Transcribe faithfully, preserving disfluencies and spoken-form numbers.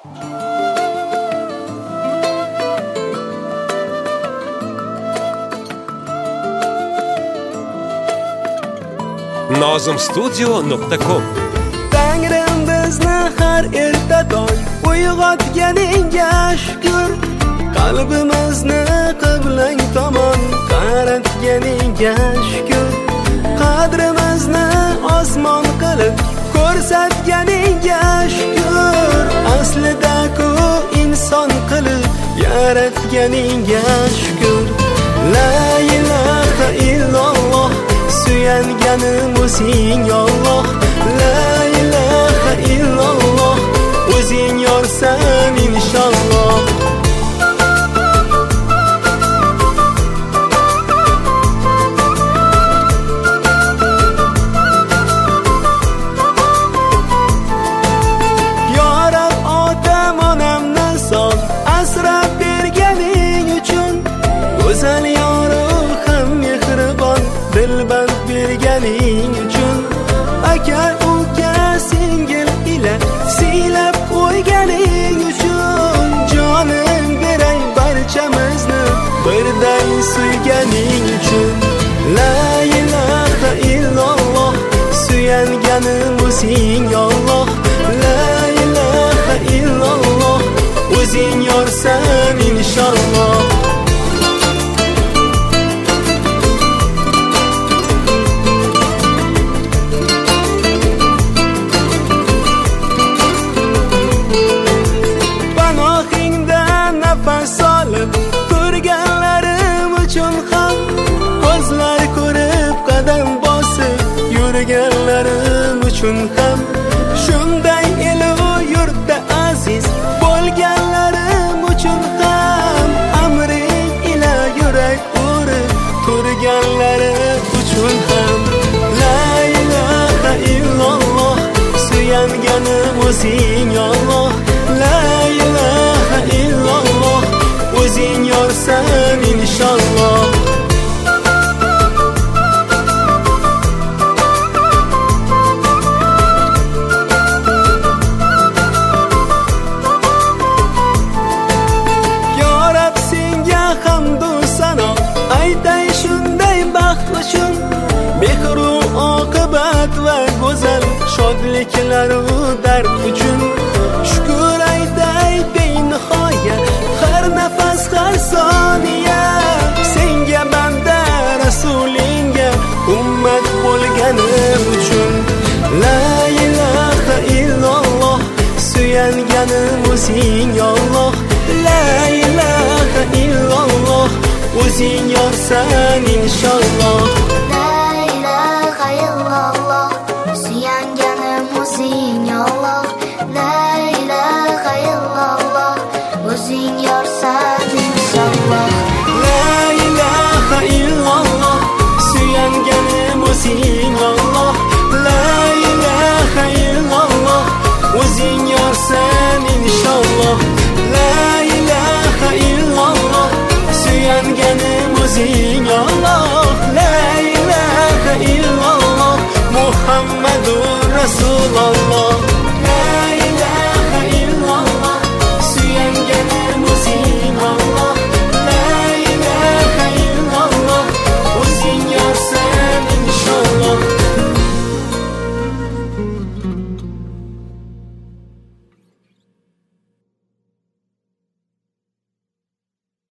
nozim studio nuqta com. Tangrim bizni har erta tong uyg'otganingga shukr, qalbimizni qiblang tomon qaratganingga shukr, qadrimizni osmon qilib ko'rsatganingga shukr, aslida-ku inson qilib yaratganingga shukr. La ilaha illalloh, suyanganim o'zing Alloh. La ilaha illalloh, o'zing yorsan inshaalloh. Ya Rab, otam onamni sol, asrab berganing uchun, go'zal yorim ham mehribon, dilband berganing uchun, aka uka singil ila siylab qo'yganing uchun, jonim beray barchamizni birday suyganing uchun. La ilaha illalloh, suyanganim o'zing Alloh. La ilaha illalloh, o'zing yorsan inshaalloh. Nafas olib turganlarim uchun ham, ko'zlar ko'rib qadam bosib yurganlarim uchun ham, shunday elu yurtda aziz bo'lganlarim uchun ham, amring ila yurak urib turganlari uchun ham. La ilaha illalloh, suyanganim o'zing Alloh. La ilaha illalloh, o'zing yorsan inshaalloh. Ya Rab, senga hamdu sano aytay shunday baxt uchun, mehru oqibat va go'zal shodliklaru dard uchun. Shukr aytay benihoya har nafas har soniya, senga banda rasulinga ummat bo'lganim uchun. La ilaha illalloh, suyanganim o'zing Alloh. La ilaha illalloh, o'zing yorsan inshaalloh. La ilaha illalloh, suyanganim o'zing Alloh. La